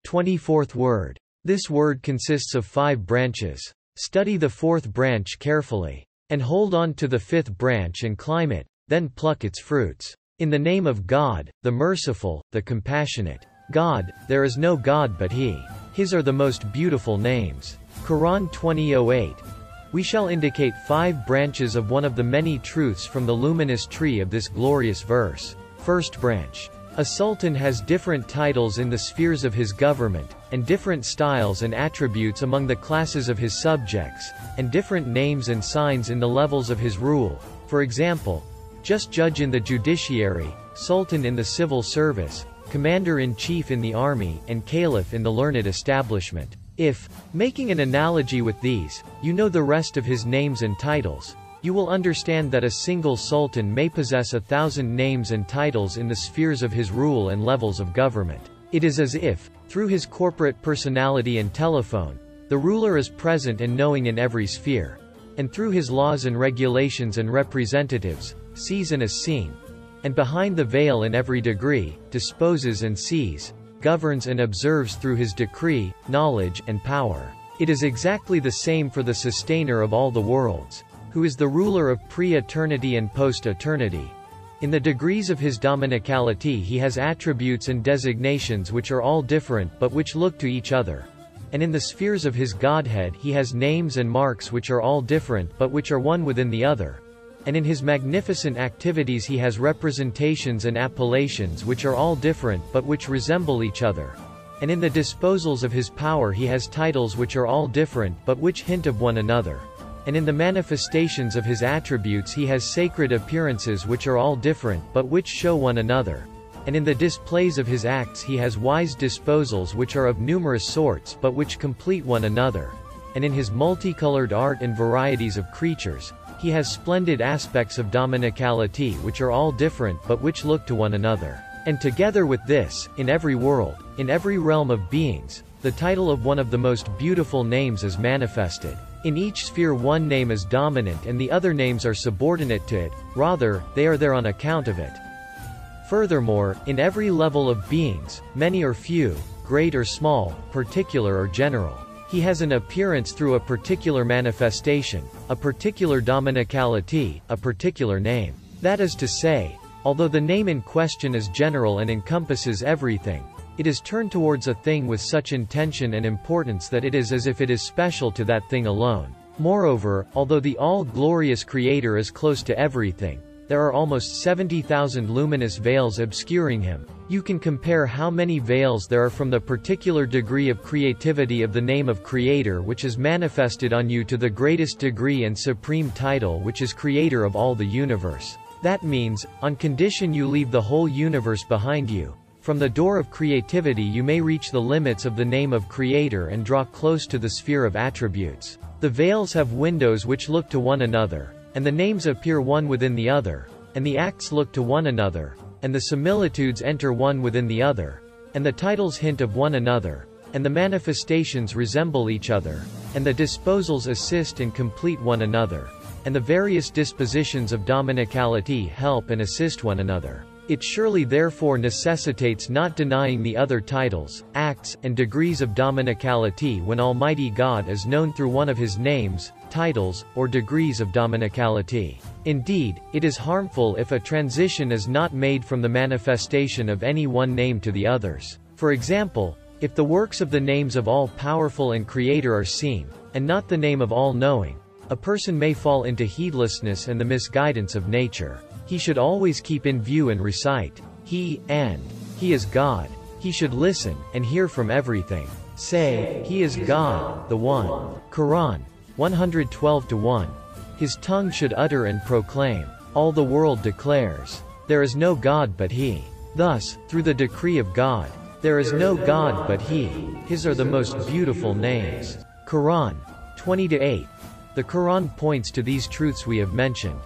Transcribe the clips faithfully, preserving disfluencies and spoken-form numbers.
twenty-fourth word. This word consists of five branches. Study the fourth branch carefully. And hold on to the fifth branch and climb it, then pluck its fruits. In the name of God, the merciful, the compassionate. God, there is no God but He. His are the most beautiful names. Quran twenty oh eight. We shall indicate five branches of one of the many truths from the luminous tree of this glorious verse. First branch. A sultan has different titles in the spheres of his government, and different styles and attributes among the classes of his subjects, and different names and signs in the levels of his rule. For example, just judge in the judiciary, sultan in the civil service, commander-in-chief in the army, and caliph in the learned establishment. If, making an analogy with these, you know the rest of his names and titles, you will understand that a single sultan may possess a thousand names and titles in the spheres of his rule and levels of government. It is as if, through his corporate personality and telephone, the ruler is present and knowing in every sphere, and through his laws and regulations and representatives, sees and is seen, and behind the veil in every degree, disposes and sees, governs and observes through his decree, knowledge, and power. It is exactly the same for the sustainer of all the worlds, who is the ruler of pre-eternity and post-eternity. In the degrees of his dominicality he has attributes and designations which are all different but which look to each other. And in the spheres of his Godhead he has names and marks which are all different but which are one within the other. And in his magnificent activities he has representations and appellations which are all different but which resemble each other. And in the disposals of his power he has titles which are all different but which hint of one another. And in the manifestations of his attributes he has sacred appearances which are all different but which show one another. And in the displays of his acts he has wise disposals which are of numerous sorts but which complete one another. And in his multicolored art and varieties of creatures, he has splendid aspects of dominicality which are all different but which look to one another. And together with this, in every world, in every realm of beings, the title of one of the most beautiful names is manifested. In each sphere one name is dominant and the other names are subordinate to it, rather, they are there on account of it. Furthermore, in every level of beings, many or few, great or small, particular or general, he has an appearance through a particular manifestation, a particular dominicality, a particular name. That is to say, although the name in question is general and encompasses everything, it is turned towards a thing with such intention and importance that it is as if it is special to that thing alone. Moreover, although the all-glorious Creator is close to everything, there are almost seventy thousand luminous veils obscuring him. You can compare how many veils there are from the particular degree of creativity of the name of Creator which is manifested on you to the greatest degree and supreme title which is Creator of all the universe. That means, on condition you leave the whole universe behind you, from the door of creativity you may reach the limits of the name of Creator and draw close to the sphere of attributes. The veils have windows which look to one another, and the names appear one within the other, and the acts look to one another, and the similitudes enter one within the other, and the titles hint of one another, and the manifestations resemble each other, and the disposals assist and complete one another, and the various dispositions of dominicality help and assist one another. It surely therefore necessitates not denying the other titles, acts, and degrees of dominicality when Almighty God is known through one of His names, titles, or degrees of dominicality. Indeed, it is harmful if a transition is not made from the manifestation of any one name to the others. For example, if the works of the names of All-Powerful and Creator are seen, and not the name of All-Knowing, a person may fall into heedlessness and the misguidance of nature. He should always keep in view and recite, He, and He is God. He should listen, and hear from everything. Say, He is God, the One. Quran one twelve to one. His tongue should utter and proclaim. All the world declares, there is no God but He. Thus, through the decree of God, there is no God but He. His are the most beautiful names. Quran twenty to eight. The Quran points to these truths we have mentioned.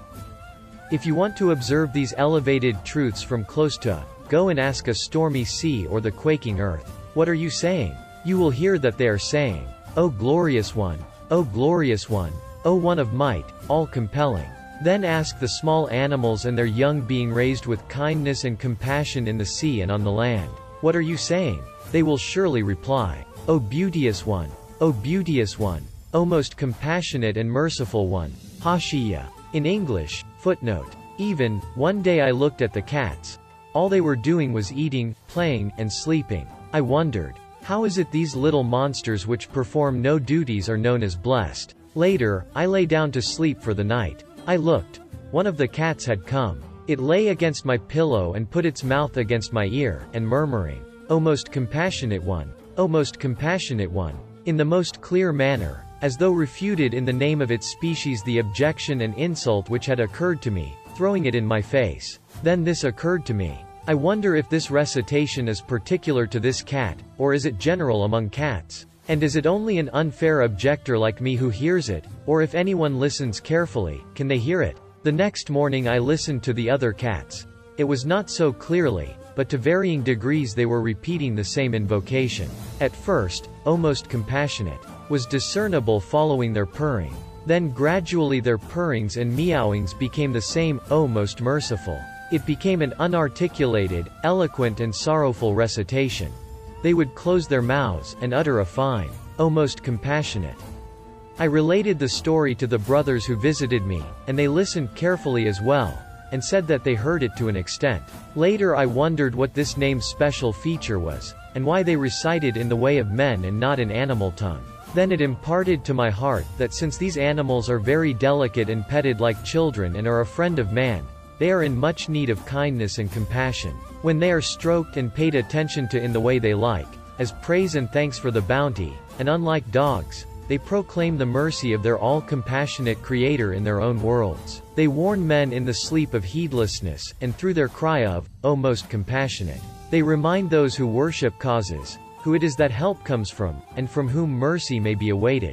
If you want to observe these elevated truths from close to, go and ask a stormy sea or the quaking earth, what are you saying? You will hear that they are saying, O glorious one, O glorious one, O one of might, all-compelling. Then ask the small animals and their young being raised with kindness and compassion in the sea and on the land. What are you saying? They will surely reply, O beauteous one, O beauteous one, O most compassionate and merciful one. Hashiya. In English, footnote. Even, one day I looked at the cats. All they were doing was eating, playing, and sleeping. I wondered, how is it these little monsters which perform no duties are known as blessed? Later, I lay down to sleep for the night. I looked. One of the cats had come. It lay against my pillow and put its mouth against my ear, and murmuring, O most compassionate one, O most compassionate one, in the most clear manner, as though refuted in the name of its species the objection and insult which had occurred to me, throwing it in my face. Then this occurred to me. I wonder if this recitation is particular to this cat, or is it general among cats? And is it only an unfair objector like me who hears it, or if anyone listens carefully, can they hear it? The next morning I listened to the other cats. It was not so clearly, but to varying degrees they were repeating the same invocation. At first, O most compassionate, was discernible following their purring. Then gradually their purrings and meowings became the same, O most merciful. It became an unarticulated, eloquent and sorrowful recitation. They would close their mouths, and utter a fine, O most compassionate. I related the story to the brothers who visited me, and they listened carefully as well, and said that they heard it to an extent. Later I wondered what this name's special feature was, and why they recited in the way of men and not in animal tongue. Then it imparted to my heart that since these animals are very delicate and petted like children and are a friend of man, they are in much need of kindness and compassion. When they are stroked and paid attention to in the way they like, as praise and thanks for the bounty, and unlike dogs, they proclaim the mercy of their all-compassionate Creator in their own worlds. They warn men in the sleep of heedlessness, and through their cry of, O most compassionate, they remind those who worship causes, who it is that help comes from, and from whom mercy may be awaited.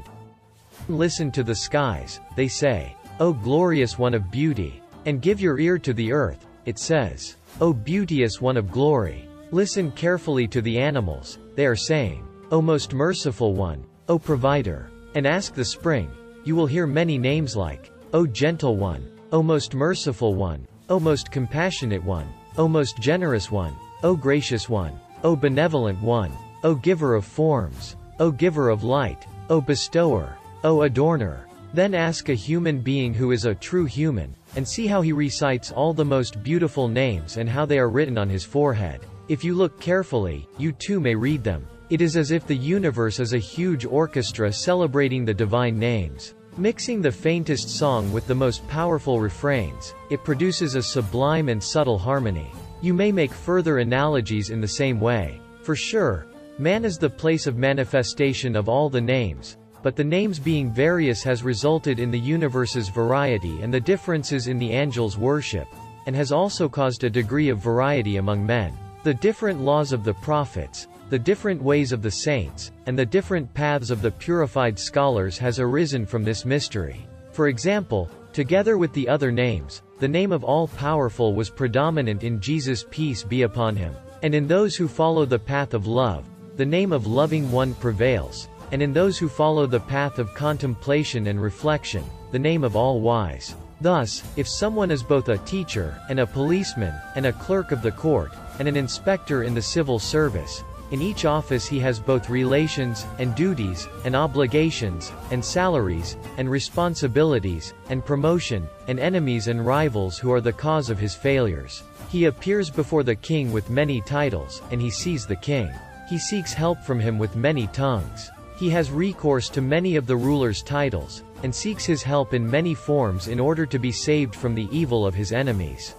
Listen to the skies, they say, O glorious one of beauty, and give your ear to the earth, it says, O beauteous one of glory. Listen carefully to the animals, they are saying, O most merciful one, O provider. And ask the spring, you will hear many names like, O gentle one, O most merciful one, O most compassionate one, O most generous one, O gracious one, O benevolent one, O giver of forms, O giver of light, O bestower, O adorner. Then ask a human being who is a true human, and see how he recites all the most beautiful names and how they are written on his forehead. If you look carefully, you too may read them. It is as if the universe is a huge orchestra celebrating the divine names. Mixing the faintest song with the most powerful refrains, it produces a sublime and subtle harmony. You may make further analogies in the same way. For sure, man is the place of manifestation of all the names, but the names being various has resulted in the universe's variety and the differences in the angels' worship, and has also caused a degree of variety among men. The different laws of the prophets, the different ways of the saints, and the different paths of the purified scholars has arisen from this mystery. For example, together with the other names, the name of All-Powerful was predominant in Jesus' peace be upon him. And in those who follow the path of love, the name of Loving One prevails, and in those who follow the path of contemplation and reflection, the name of All-Wise. Thus, if someone is both a teacher, and a policeman, and a clerk of the court, and an inspector in the civil service, in each office he has both relations, and duties, and obligations, and salaries, and responsibilities, and promotion, and enemies and rivals who are the cause of his failures. He appears before the king with many titles, and he sees the king. He seeks help from him with many tongues. He has recourse to many of the ruler's titles, and seeks his help in many forms in order to be saved from the evil of his enemies.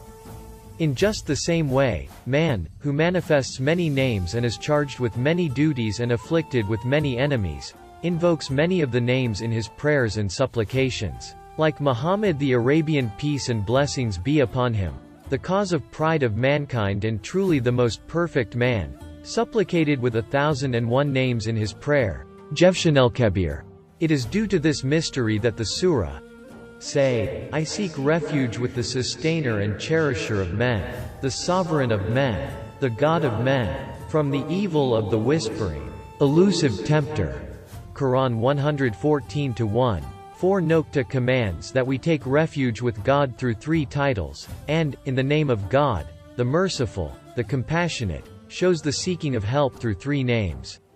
In just the same way, man, who manifests many names and is charged with many duties and afflicted with many enemies, invokes many of the names in his prayers and supplications. Like Muhammad the Arabian, peace and blessings be upon him, the cause of pride of mankind and truly the most perfect man, supplicated with a thousand and one names in his prayer, Jevshanel Kabir. It is due to this mystery that the surah say, I seek refuge with the sustainer and cherisher of men, the sovereign of men, the God of men, from the evil of the whispering, elusive tempter. Quran one fourteen to one. four Nokta commands that we take refuge with God through three titles, and, in the name of God, the merciful, the compassionate, shows the seeking of help through three names.